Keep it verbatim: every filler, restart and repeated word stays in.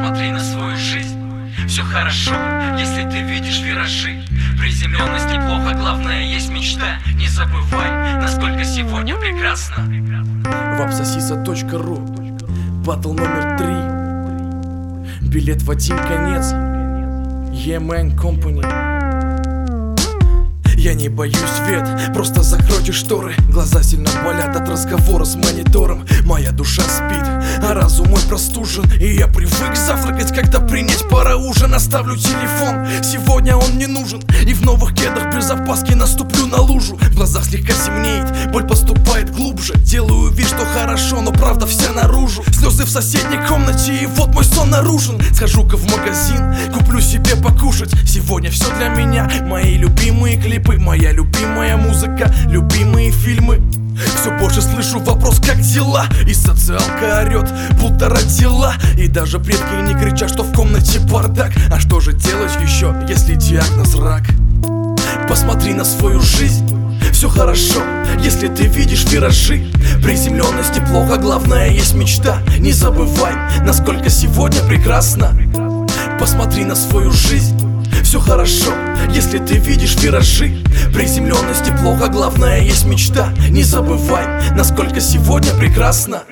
Посмотри на свою жизнь, все хорошо, если ты видишь виражи. Приземленность неплохо, главное есть мечта. Не забывай, насколько сегодня прекрасно. Вапсосиса точка ру, батл номер три. Билет в один конец. Yeah Man Company. Я не боюсь свет, просто закройте шторы. Глаза сильно болят от разговора с монитором. Моя душа спит, а разум мой простужен. И я привык завтракать, когда принять пора ужин. Оставлю телефон, сегодня он не нужен. И в новых кедах без опаски наступлю на лужу. В глазах слегка темнеет, боль поступает глубже. Делаю вид, что хорошо, но правда вся наружу. Слезы в соседней комнате, и вот мой сон наружен. Схожу-ка в магазин, куплю себе покушать. Сегодня все для меня, мои любимые клипы, моя любимая музыка, любимые фильмы. Все больше слышу вопрос, как дела? И социалка орет, будто родила. И даже предки не кричат, что в комнате бардак. А что же делать еще, если диагноз рак? Посмотри на свою жизнь, все хорошо, если ты видишь виражи. Приземленность неплохо, главное есть мечта. Не забывай, насколько сегодня прекрасно. Посмотри на свою жизнь, все хорошо, если ты видишь виражи. Приземленность неплохо, главное есть мечта. Не забывай, насколько сегодня прекрасно.